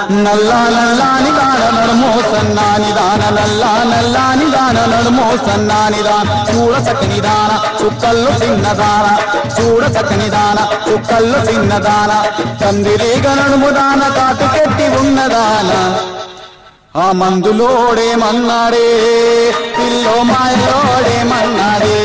నల్లా నల్లాని దాన నడుమో సన్నాని దాన నల్లా నల్లాని దాన నడుమో సన్నాని దాన చూడ చక్కని దాన చుక్కల్లో చిన్నదాన చూడ చక్కని దాన చుక్కల్లో చిన్నదాన కందిరీగ నడుము దాన కాటుకెట్టి ఉన్నదాన ఆ మందులోడేమన్నాడే పిల్లో మాయలోడేమన్నాడే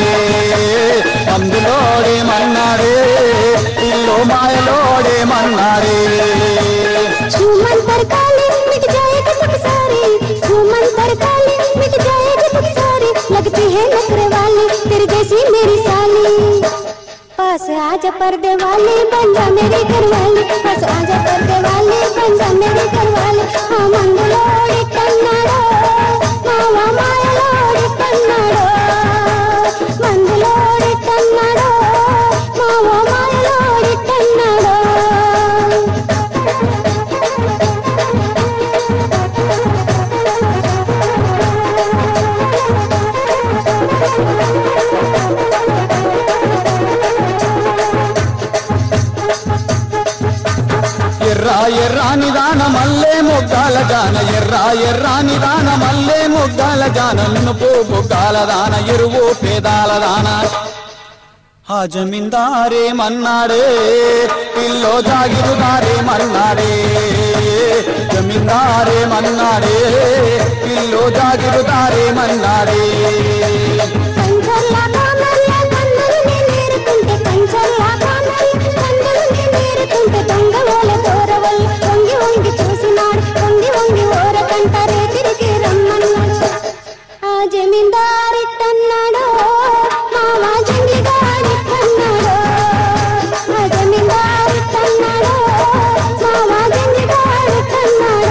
మందులోడేమన్నాడే పిల్లో మాయలోడేమన్నాడే छूमंतर काले मिट जाएगा सब सारे छूमंतर काले मिट जाएगा सब सारे लगती है नखरे वाली तेरी जैसी मेरी साली पास आजा पर्दे वाले बन जा मेरे घर वाले पास आजा पर्दे वाले बन जा मेरे घर वाले हाँ मंगलोड़ी कन्नाडो मावा मायलोड़ी कन्नाडो मंगलोड़ी कन्नाडो मावा मायलोड़ी कन्नाडो ఎర్రా ఎర్రా నిదాన మల్లె మొగ్గాల జాన ఎర్రా ఎర్రా నిదాన మల్లె మొగ్గాల జాన నునుపు బొగ్గాల దాన ఎరువు పేదాల దాన ఆ జమీందారే మన్నాడే పిల్లో జాగిరుదారే మన్నాడే జమీందారే మన్నాడే పిల్లో జాగిరుదారే మన్నాడే కంచర్లా కామర్లా కన్నుల్ని నేరుకుంటే కంచర్లా కామర్లా కన్నుల్ని నేరుకుంటే దొంగ ఓల దూరవల్ల వంగి వంగి చూసినాడు వంగి వంగి ఓరకంట రేతిరికి రమ్మన్నాడు ఆ జమీందారి తన్నాడు మావా జంగిగాడి తన్నాడు ఆ జమీందారి తన్నాడు మావా జంగిగాడి తన్నాడు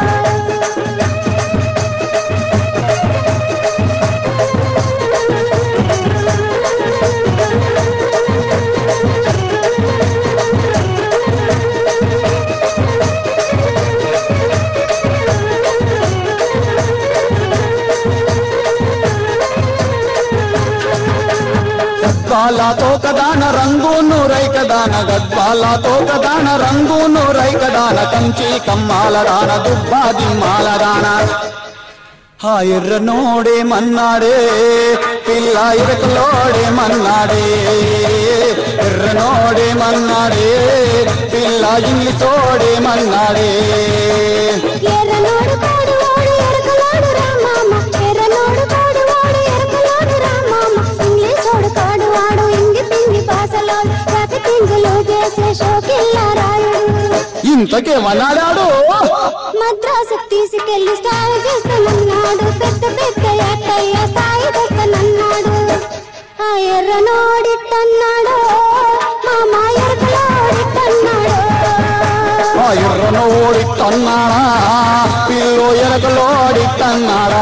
గద్వాలతో కదాన రంగు నూరైకదాన గద్వాలతో కదాన రంగు నూరైకదాన కంచి కమ్మాల దాన దుబ్బాది మాలదాన ఆ ఎర్రనోడే మన్నాడే పిల్ల ఇరకలోడే మన్నాడే ఎర్రనోడే మన్నాడే పిల్ల ఇంగ్లీషోడే మన్నాడే ఎర్రనోడు కోడు ఓడు ఎరకలోడు రామామ ఎర్రనోడు కోడు ఓడు ఎరకలోడు రామామ ఇంగ్లీషోడు కోడు వాడు ఇంగి పింగి పాసలోడు రాతి పింగులు చేసే షోకిల్లా రాయుడు ఇంతకేమన్నాడాడు మద్రాసు తీసుకెళ్లి స్థాయి చేస్తానన్నాడు పెద్ద పెద్ద యాకయ్య స్థాయి తెస్తానన్నాడు ఆ ఎర్రనోడిట్టన్నాడు మామ ఎరకలోడిట్టన్నాడు ఆ ఎర్రనోడిట్టన్నాడా పిల్లో ఎరకలోడిట్టన్నాడా